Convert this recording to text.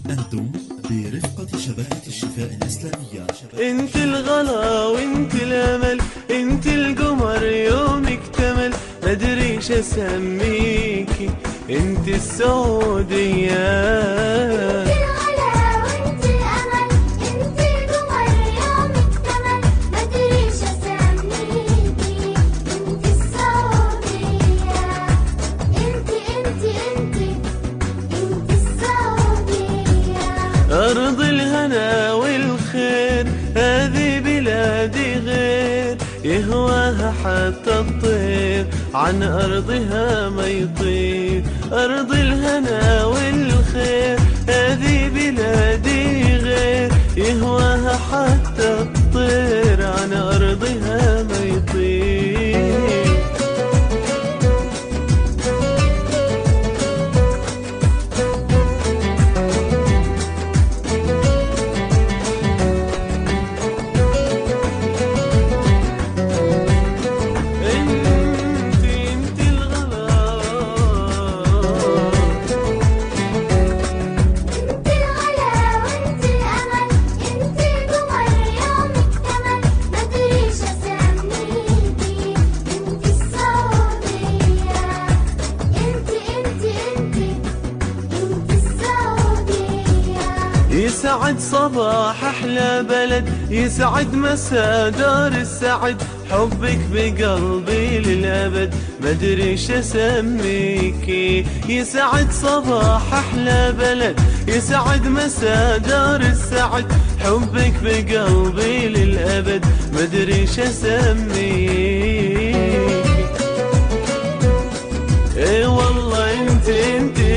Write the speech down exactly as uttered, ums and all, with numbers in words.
أنتم برفقة شبكة الشفاء الإسلامية. انت الغلا وانت الامل، انت القمر يوم اكتمل، مدري ايش اسميكي، انت السعودية. أرض الهنا والخير هذه بلادي غير، يهواها حتى الطير عن أرضها ما يطير. أرض الهنا والخير هذه بلادي غير، يهواها حتى الطير عن أرضها ما يطير. يسعد صباح أحلى بلد، يسعد مساء دار السعد، حبك بقلبي للأبد، مدري ايش اسميكي. يسعد صباح أحلى بلد، يسعد مساء دار السعد، حبك بقلبي للأبد، مدري ايش اسميكي. اي والله انت انت